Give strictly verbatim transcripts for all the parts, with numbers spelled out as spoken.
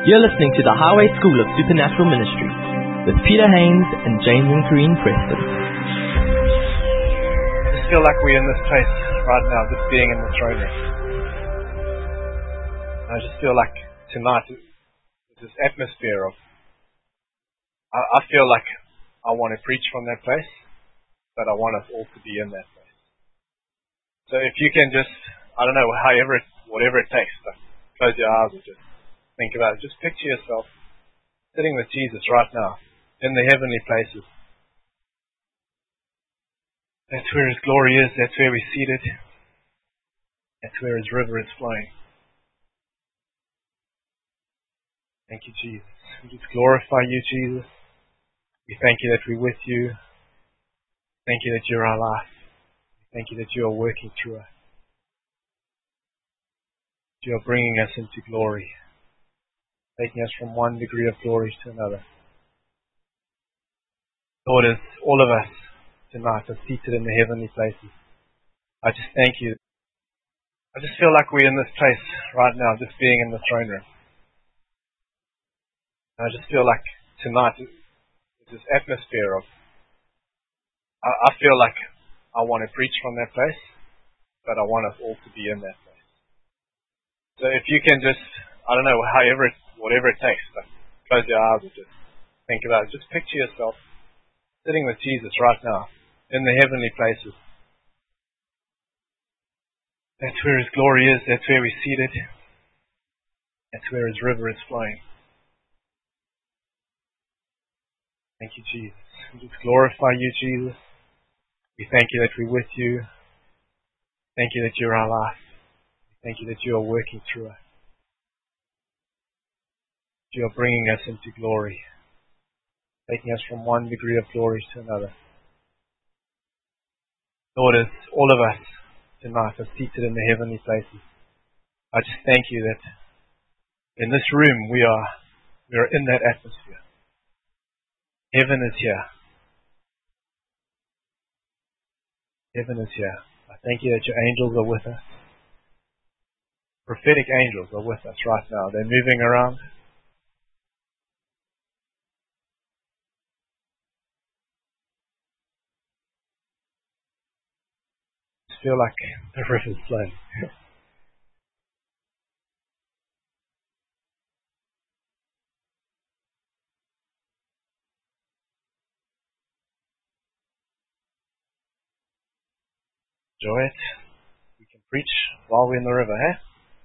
You're listening to the Highway School of Supernatural Ministry with Peter Haynes and James and Corrine Preston. I just feel like we're in this place right now, just being in the throne room. I just feel like tonight, this atmosphere of, I, I feel like I want to preach from that place, but I want us all to be in that place. So if you can just, I don't know, however, it, whatever it takes, like close your eyes and just think about it. Just picture yourself sitting with Jesus right now in the heavenly places. That's where His glory is. That's where we're seated. That's where His river is flowing. Thank you, Jesus. We just glorify you, Jesus. We thank you that we're with you. Thank you that you're our life. Thank you that you are working through us. You are bringing us into glory, taking us from one degree of glory to another. Lord, as all of us tonight are seated in the heavenly places, I just thank you. I just feel like we're in this place right now, just being in the throne room. I just feel like tonight, this atmosphere of, I, I feel like I want to preach from that place, but I want us all to be in that place. So if you can just, I don't know, however it whatever it takes, like close your eyes and just think about it. Just picture yourself sitting with Jesus right now in the heavenly places. That's where His glory is. That's where we're seated. That's where His river is flowing. Thank you, Jesus. We just glorify you, Jesus. We thank you that we're with you. Thank you that you're our life. Thank you that you are working through us. You are bringing us into glory, taking us from one degree of glory to another. Lord, as all of us tonight are seated in the heavenly places, I just thank you that in this room we are we are in that atmosphere. Heaven is here. Heaven is here. I thank you that your angels are with us. Prophetic angels are with us right now. They're moving around. Feel like the river's flowing. Enjoy it. We can preach while we're in the river, eh?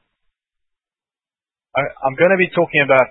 I, I'm going to be talking about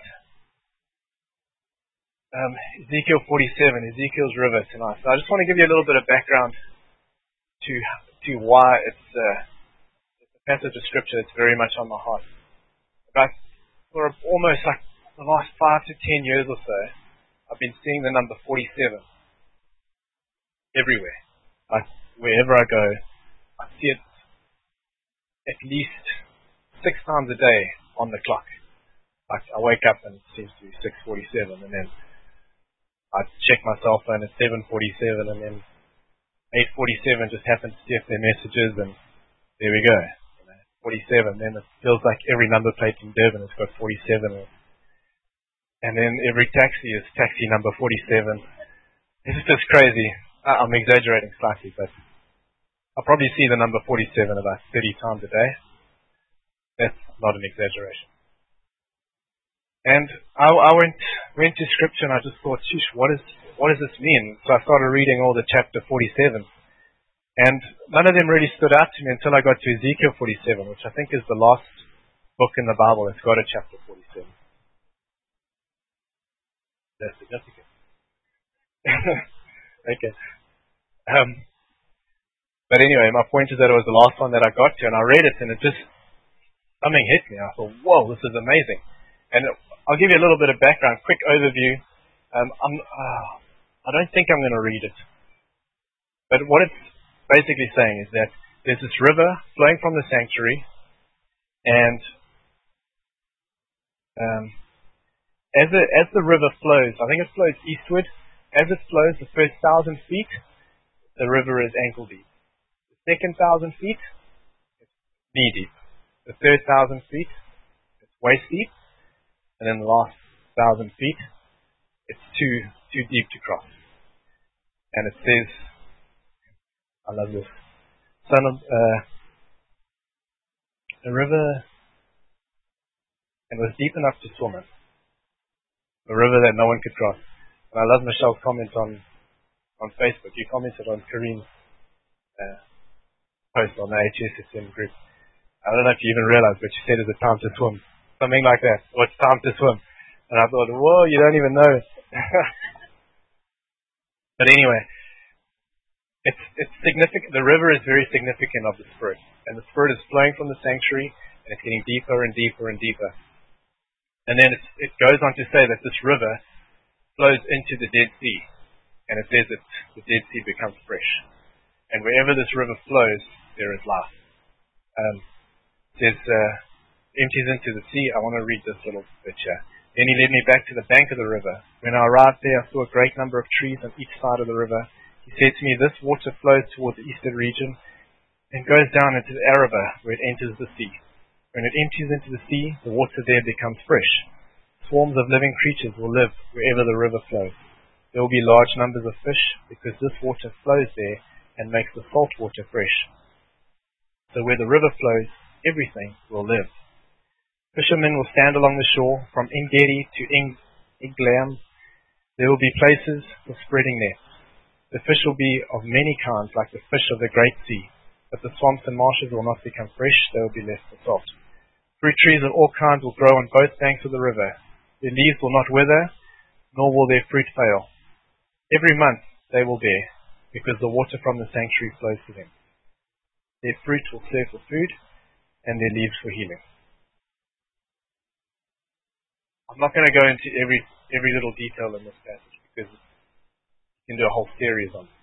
um, Ezekiel forty-seven, Ezekiel's river tonight. So I just want to give you a little bit of background to to why it's, uh, it's a passage of scripture that's very much on my heart. About for almost like the last five to ten years or so, I've been seeing the number forty-seven everywhere. Like wherever I go, I see it at least six times a day on the clock. Like I wake up and it seems to be six forty-seven, and then I check my cell phone at seven forty-seven, and then eight forty-seven just happens to see if their messages, and there we go. forty-seven. Then it feels like every number plate in Durban has got forty-seven. And then every taxi is taxi number forty-seven. It's just crazy. I'm exaggerating slightly, but I probably see the number forty-seven about thirty times a day. That's not an exaggeration. And I, I went went to scripture and I just thought, sheesh, what is what does this mean? So I started reading all the chapter forty-seven. And none of them really stood out to me until I got to Ezekiel forty-seven, which I think is the last book in the Bible that's got a chapter forty-seven. That's significant. Okay. Um, but anyway, my point is that it was the last one that I got to, and I read it, and it just, something hit me. I thought, whoa, this is amazing. And I'll give you a little bit of background, quick overview. Um, I'm, uh, I don't think I'm going to read it. But what it's basically saying is that there's this river flowing from the sanctuary, and um, as, it, as the river flows, I think it flows eastward. As it flows the first thousand feet, the river is ankle deep. The second thousand feet, it's knee deep. The third thousand feet, it's waist deep. and then the last thousand feet, it's too too deep to cross. And it says, I love this, son of uh, a river, and was deep enough to swim in, a river that no one could cross. And I love Michelle's comment on on Facebook. You commented on Kareem's uh, post on the H S S M group. I don't know if you even realized, but you said it's time to swim. Something like that. Or it's time to swim. And I thought, whoa, you don't even know. But anyway, it's it's significant. The river is very significant of the Spirit. And the Spirit is flowing from the sanctuary, and it's getting deeper and deeper and deeper. And then it's, it goes on to say that this river flows into the Dead Sea. And it says that the Dead Sea becomes fresh. And wherever this river flows, there is life. Um, it says, uh, empties into the sea. I want to read this little bit here. Then he led me back to the bank of the river. When I arrived there, I saw a great number of trees on each side of the river. He said to me, this water flows towards the eastern region and goes down into the Arabah, where it enters the sea. When it empties into the sea, the water there becomes fresh. Swarms of living creatures will live wherever the river flows. There will be large numbers of fish, because this water flows there and makes the salt water fresh. So where the river flows, everything will live. Fishermen will stand along the shore, from En-Gedi to En-Eglaim. There will be places for spreading nets. The fish will be of many kinds, like the fish of the great sea. But the swamps and marshes will not become fresh, they will be left for salt. Fruit trees of all kinds will grow on both banks of the river. Their leaves will not wither, nor will their fruit fail. Every month they will bear, because the water from the sanctuary flows to them. Their fruit will serve for food, and their leaves for healing. I'm not going to go into every every little detail in this passage, because you can do a whole series on it.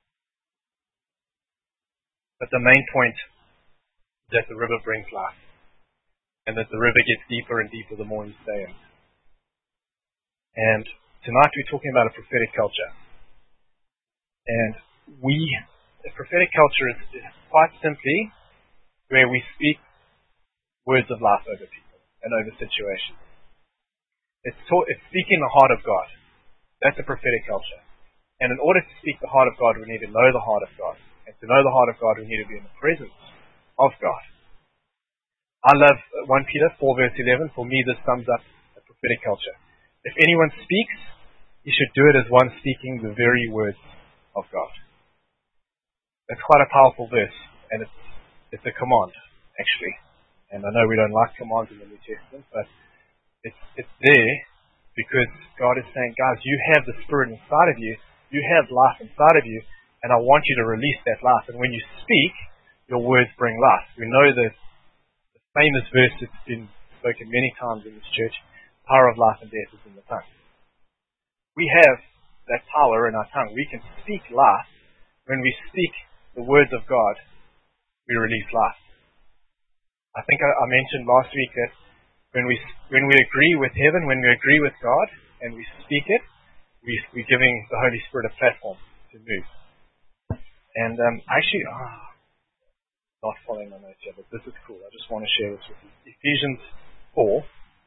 But the main point is that the river brings life, and that the river gets deeper and deeper the more you stay in. And tonight we're talking about a prophetic culture. And we, a prophetic culture is, is quite simply where we speak words of life over people and over situations. It's, taught, it's speaking the heart of God. That's a prophetic culture. And in order to speak the heart of God, we need to know the heart of God. And to know the heart of God, we need to be in the presence of God. I love First Peter four verse eleven. For me, this sums up a prophetic culture. If anyone speaks, he should do it as one speaking the very words of God. That's quite a powerful verse, and it's it's a command, actually. And I know we don't like commands in the New Testament, but it's it's there because God is saying, guys, you have the Spirit inside of you, you have life inside of you, and I want you to release that life. And when you speak, your words bring life. We know that the famous verse that's been spoken many times in this church, power of life and death is in the tongue. We have that power in our tongue. We can speak life. When we speak the words of God, we release life. I think I, I mentioned last week that when we when we agree with heaven, when we agree with God, and we speak it, we, we're giving the Holy Spirit a platform to move. And um, actually, oh, not following my notes here, but this is cool. I just want to share this with you. Ephesians four.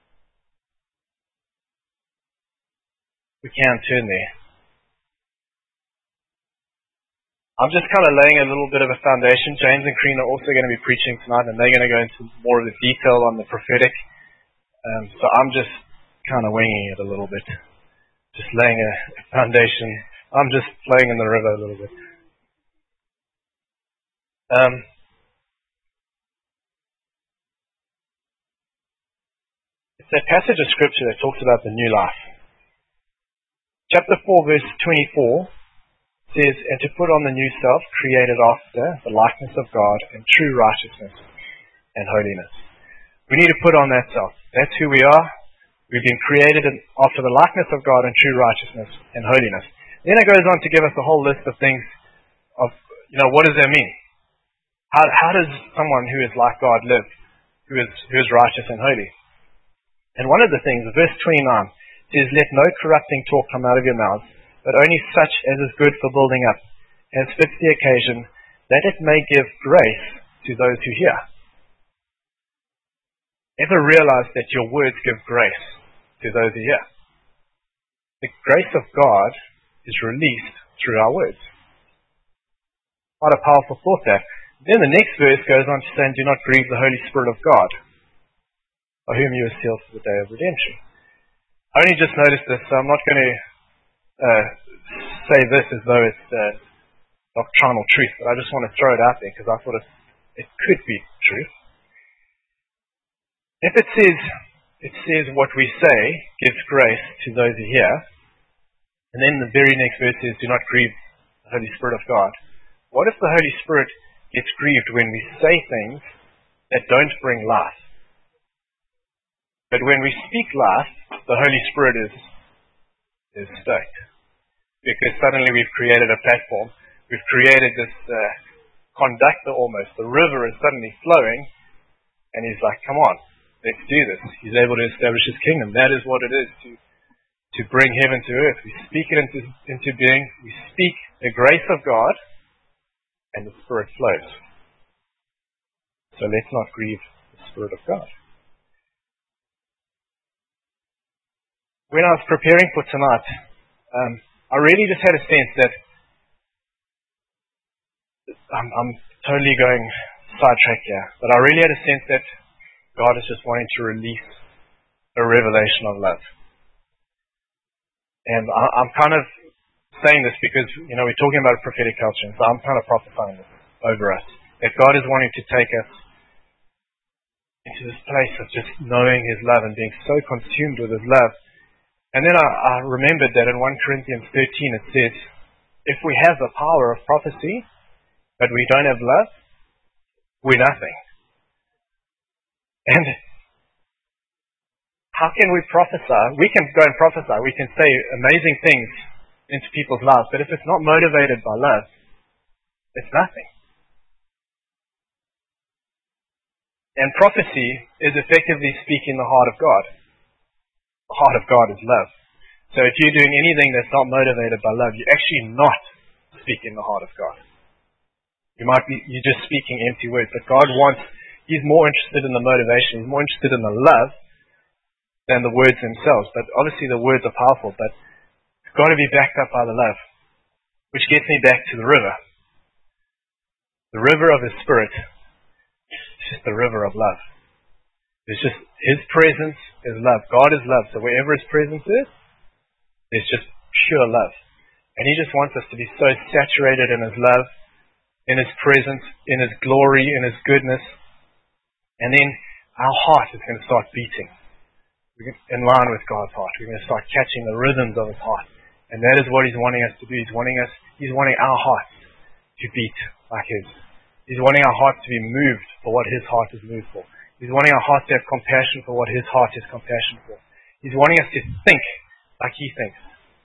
We can turn there. I'm just kind of laying a little bit of a foundation. James and Kareen are also going to be preaching tonight, and they're going to go into more of the detail on the prophetic. Um, so I'm just kind of winging it a little bit. Just laying a foundation. I'm just playing in the river a little bit. Um, it's a passage of scripture that talks about the new life. Chapter four, verse twenty-four says, and to put on the new self, created after the likeness of God in true righteousness and holiness. We need to put on that self. That's who we are. We've been created after the likeness of God in true righteousness and holiness. Then it goes on to give us a whole list of things of, you know, what does that mean? How, how does someone who is like God live, who is, who is righteous and holy? And one of the things, verse twenty-nine, says, let no corrupting talk come out of your mouths, but only such as is good for building up, as fits the occasion, that it may give grace to those who hear. Ever realize that your words give grace to those who hear. The grace of God is released through our words. What a powerful thought that. Then the next verse goes on to say, do not grieve the Holy Spirit of God, by whom you are sealed for the day of redemption. I only just noticed this, so I'm not going to uh, say this as though it's uh, doctrinal truth, but I just want to throw it out there because I thought it, it could be truth. If it says, it says what we say gives grace to those who hear, and then the very next verse says, do not grieve the Holy Spirit of God. What if the Holy Spirit gets grieved when we say things that don't bring life? But when we speak life, the Holy Spirit is, is stoked. Because suddenly we've created a platform. We've created this uh, conductor almost. The river is suddenly flowing, and he's like, come on, let's do this. He's able to establish his kingdom. That is what it is to, to bring heaven to earth. We speak it into, into being. We speak the grace of God, and the Spirit flows. So let's not grieve the Spirit of God. When I was preparing for tonight, um, I really just had a sense that I'm, I'm totally going sidetrack here, but I really had a sense that God is just wanting to release a revelation of love. And I, I'm kind of saying this because, you know, we're talking about a prophetic culture, and so I'm kind of prophesying this over us. That God is wanting to take us into this place of just knowing His love and being so consumed with His love. And then I, I remembered that in First Corinthians thirteen it says, if we have the power of prophecy, but we don't have love, we're nothing. And how can we prophesy? We can go and prophesy. We can say amazing things into people's lives. But if it's not motivated by love, it's nothing. And prophecy is effectively speaking the heart of God. The heart of God is love. So if you're doing anything that's not motivated by love, you're actually not speaking the heart of God. You might be, you're just speaking empty words. But God wants, He's more interested in the motivation. He's more interested in the love than the words themselves. But obviously the words are powerful, but it's got to be backed up by the love. Which gets me back to the river. The river of His Spirit. It's just the river of love. It's just His presence is love. God is love. So wherever His presence is, there's just pure love. And He just wants us to be so saturated in His love, in His presence, in His glory, in His goodness. And then our heart is going to start beating in line with God's heart. We're going to start catching the rhythms of His heart. And that is what He's wanting us to do. He's wanting us, He's wanting our hearts to beat like His. He's wanting our hearts to be moved for what His heart is moved for. He's wanting our hearts to have compassion for what His heart has compassion for. He's wanting us to think like He thinks.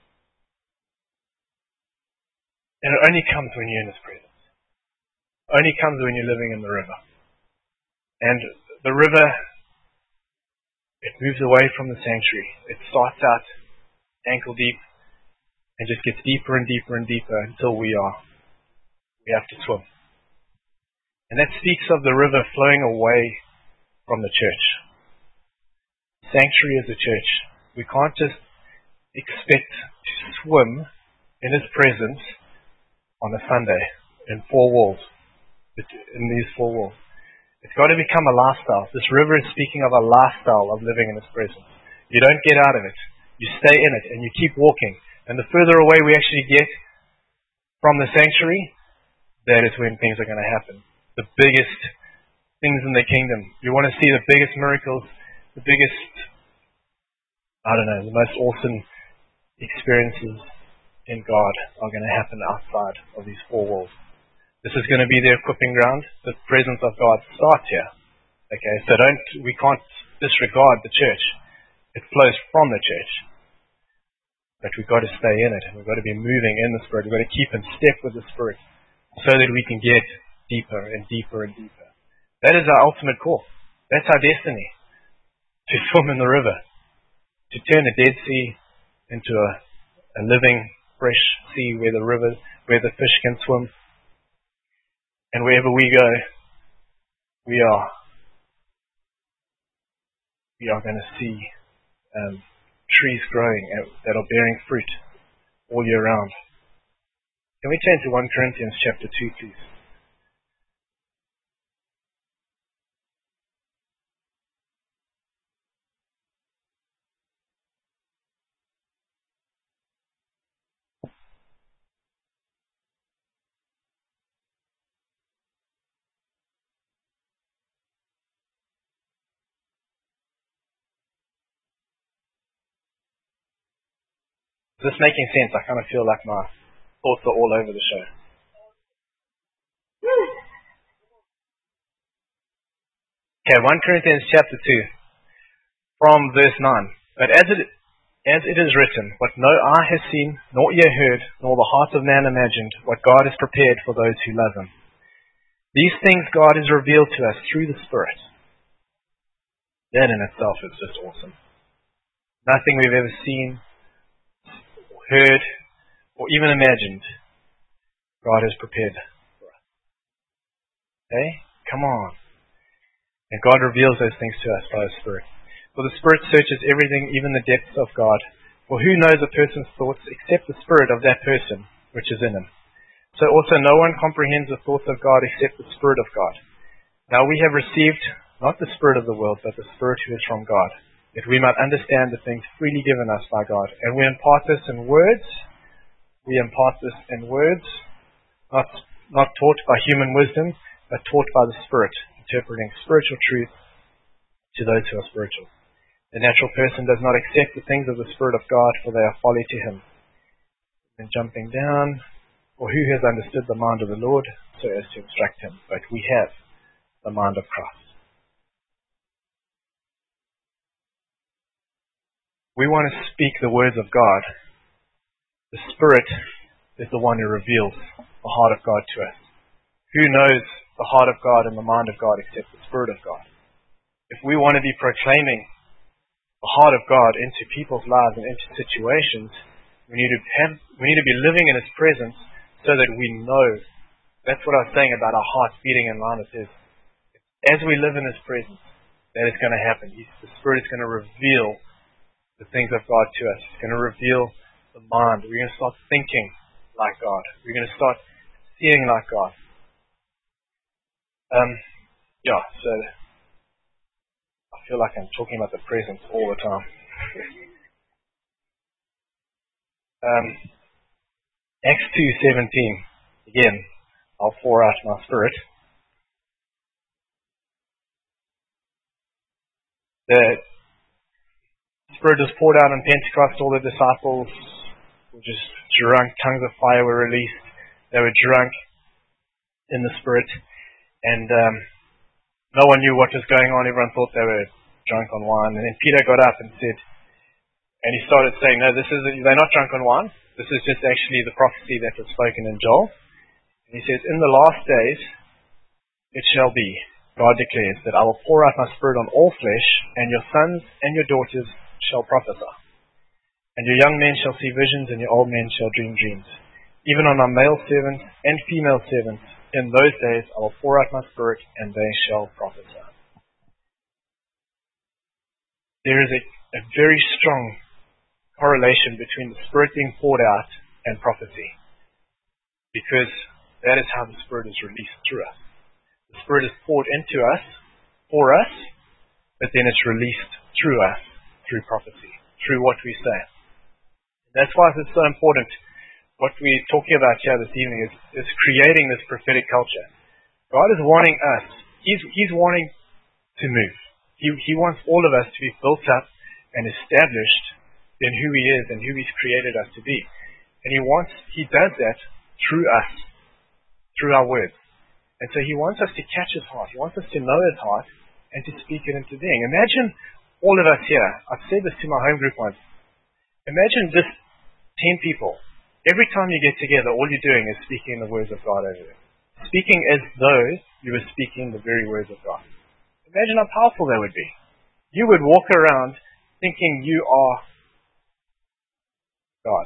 And it only comes when you're in His presence. It only comes when you're living in the river. And the river, it moves away from the sanctuary. It starts out ankle deep and just gets deeper and deeper and deeper until we are, we have to swim. And that speaks of the river flowing away from the church. Sanctuary is a church. We can't just expect to swim in His presence on a Sunday in four walls, in these four walls. It's got to become a lifestyle. This river is speaking of a lifestyle of living in His presence. You don't get out of it. You stay in it and you keep walking. And the further away we actually get from the sanctuary, that is when things are going to happen. The biggest things in the kingdom. You want to see the biggest miracles, the biggest, I don't know, the most awesome experiences in God are going to happen outside of these four walls. This is going to be the equipping ground. The presence of God starts here. Okay, so don't, we can't disregard the church. It flows from the church. But we've got to stay in it. We've got to be moving in the Spirit. We've got to keep in step with the Spirit so that we can get deeper and deeper and deeper. That is our ultimate call. That's our destiny. To swim in the river. To turn the Dead Sea into a, a living, fresh sea where the river, where the fish can swim. And wherever we go, we are we are going to see um, trees growing that are bearing fruit all year round. Can we turn to First Corinthians chapter two, please? Is this making sense? I kind of feel like my thoughts are all over the show. Okay, First Corinthians chapter two, from verse nine. But as it as it is written, what no eye has seen, nor ear heard, nor the heart of man imagined, what God has prepared for those who love Him. These things God has revealed to us through the Spirit. That in itself is just awesome. Nothing we've ever seen, heard, or even imagined, God has prepared for us. Okay? Come on. And God reveals those things to us by His Spirit. For the Spirit searches everything, even the depths of God. For who knows a person's thoughts except the Spirit of that person which is in him? So also no one comprehends the thoughts of God except the Spirit of God. Now we have received not the spirit of the world, but the Spirit who is from God, that we might understand the things freely given us by God. And we impart this in words, we impart this in words, not, not taught by human wisdom, but taught by the Spirit, interpreting spiritual truth to those who are spiritual. The natural person does not accept the things of the Spirit of God, for they are folly to him. And jumping down, or who has understood the mind of the Lord, so as to instruct him? But we have the mind of Christ. We want to speak the words of God. The Spirit is the one who reveals the heart of God to us. Who knows the heart of God and the mind of God except the Spirit of God? If we want to be proclaiming the heart of God into people's lives and into situations, we need to have, we need to be living in His presence so that we know. That's what I was saying about our hearts beating in line with His. As we live in His presence, that is going to happen. He's, the Spirit is going to reveal the things of God to us. It's going to reveal the mind. We're going to start thinking like God. We're going to start seeing like God. Um, yeah, so I feel like I'm talking about the presence all the time. um, Acts two seventeen. Again, I'll pour out my Spirit. The Spirit was poured out on Pentecost. All the disciples were just drunk. Tongues of fire were released. They were drunk in the Spirit. And um, no one knew what was going on. Everyone thought they were drunk on wine. And then Peter got up and said, and he started saying, no, this is they're not drunk on wine. This is just actually the prophecy that was spoken in Joel. And he says, in the last days it shall be, God declares, that I will pour out my Spirit on all flesh, and your sons and your daughters shall prophesy. And your young men shall see visions, and your old men shall dream dreams. Even on my male servants and female servants, in those days I will pour out my Spirit, and they shall prophesy. There is a, a very strong correlation between the Spirit being poured out and prophecy, because that is how the Spirit is released through us. The Spirit is poured into us, for us, but then it's released through us, through prophecy, through what we say. And that's why it's so important. What we're talking about here this evening is, is creating this prophetic culture. God is wanting us, He's, he's wanting to move. He, he wants all of us to be built up and established in who He is and who He's created us to be. And He wants, He does that through us, through our words. And so He wants us to catch His heart. He wants us to know His heart and to speak it into being. Imagine all of us here. I've said this to my home group once. Imagine just ten people. Every time you get together, all you're doing is speaking the words of God over them. Speaking as though you were speaking the very words of God. Imagine how powerful that would be. You would walk around thinking you are God.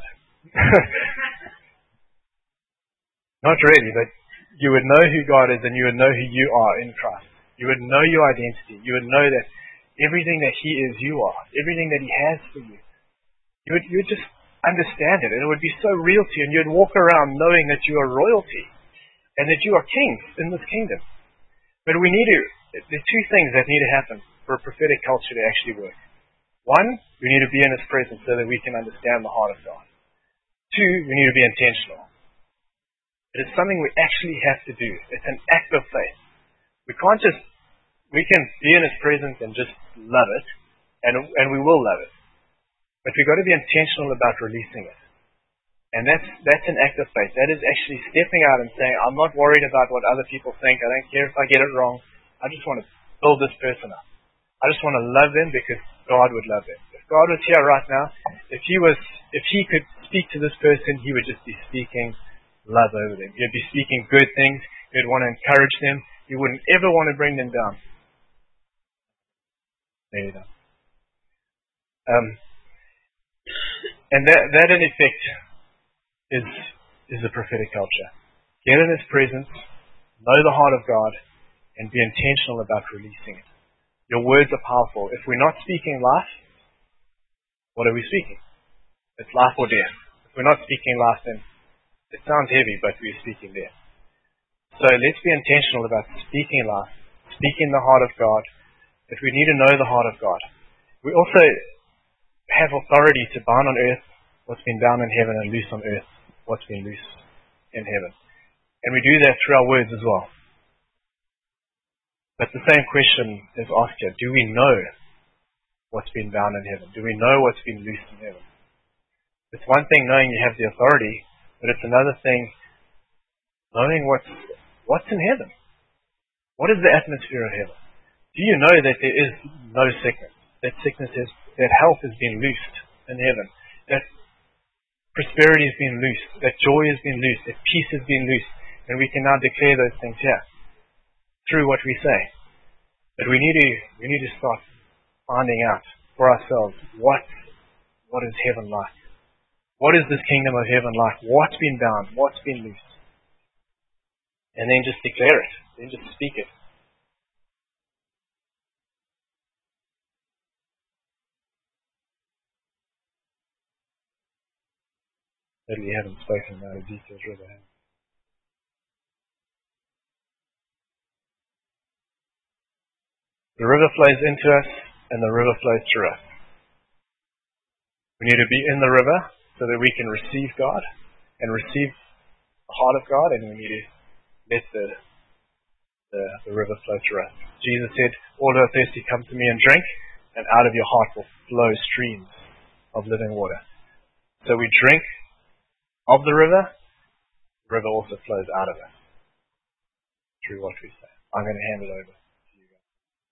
Not really, but you would know who God is, and you would know who you are in Christ. You would know your identity. You would know that everything that He is, you are. Everything that He has for you, You would, you would just understand it, and it would be so real to you, and you'd walk around knowing that you are royalty, and that you are kings in this kingdom. But we need to, there are two things that need to happen for a prophetic culture to actually work. One, we need to be in His presence so that we can understand the heart of God. Two, we need to be intentional. It is something we actually have to do. It's an act of faith. We can't just, we can be in His presence and just love it, and, and we will love it. But we've got to be intentional about releasing it. And that's that's an act of faith. That is actually stepping out and saying, I'm not worried about what other people think. I don't care if I get it wrong. I just want to build this person up. I just want to love them because God would love them. If God was here right now, if He was, if He could speak to this person, He would just be speaking love over them. He'd be speaking good things. He'd want to encourage them. He wouldn't ever want to bring them down. There you go. Um, and that, that in effect is is a prophetic culture. Get in His presence, know the heart of God, and be intentional about releasing it. Your words are powerful. If we're not speaking life, what are we speaking? It's life or death. If we're not speaking life, then it sounds heavy, but we're speaking death. So let's be intentional about speaking life, speaking the heart of God, but we need to know the heart of God. We also have authority to bind on earth what's been bound in heaven and loose on earth what's been loose in heaven. And we do that through our words as well. But the same question is asked here. Do we know what's been bound in heaven? Do we know what's been loosed in heaven? It's one thing knowing you have the authority, but it's another thing knowing what's, what's in heaven. What is the atmosphere of heaven? Do you know that there is no sickness? That sickness is, that health has been loosed in heaven? That prosperity has been loosed, that joy has been loosed, that peace has been loosed, and we can now declare those things here through what we say. But we need to we need to start finding out for ourselves what what is heaven like. What is this kingdom of heaven like? What's been bound? What's been loosed? And then just declare it. Then just speak it. Literally haven't spoken about Ezekiel's river. The river flows into us, and the river flows through us. We need to be in the river so that we can receive God and receive the heart of God, and we need to let the the, the river flow through us. Jesus said, all who are thirsty, come to me and drink, and out of your heart will flow streams of living water. So we drink of the river, the river also flows out of us through what we say. I'm going to hand it over to you guys.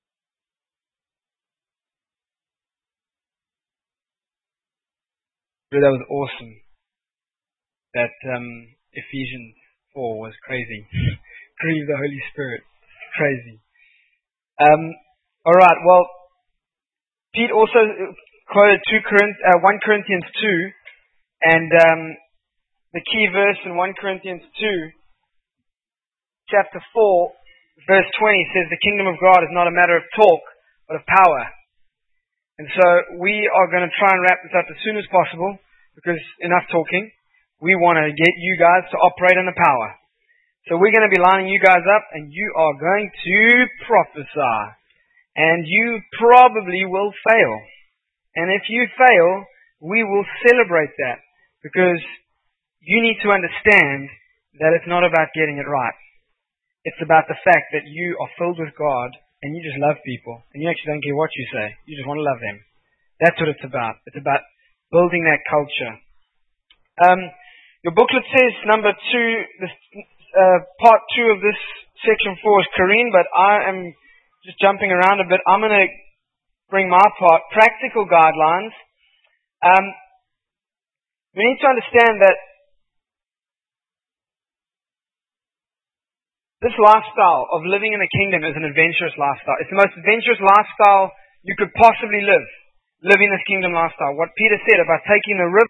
That was awesome. That um, Ephesians four was crazy. Grieve the Holy Spirit. Crazy. Um, all right. Well, Pete also quoted two Corinth, uh, First Corinthians two, and um, the key verse in First Corinthians two, chapter four, verse twenty says, the kingdom of God is not a matter of talk, but of power. And so we are going to try and wrap this up as soon as possible, because enough talking. We want to get you guys to operate in the power. So we're going to be lining you guys up, and you are going to prophesy. And you probably will fail. And if you fail, we will celebrate that, because you need to understand that it's not about getting it right. It's about the fact that you are filled with God and you just love people and you actually don't care what you say. You just want to love them. That's what it's about. It's about building that culture. Um, your booklet says number two, this, uh, part two of this section four is Kareen, but I am just jumping around a bit. I'm going to bring my part, practical guidelines. Um, we need to understand that this lifestyle of living in the kingdom is an adventurous lifestyle. It's the most adventurous lifestyle you could possibly live, living this kingdom lifestyle. What Peter said about taking the river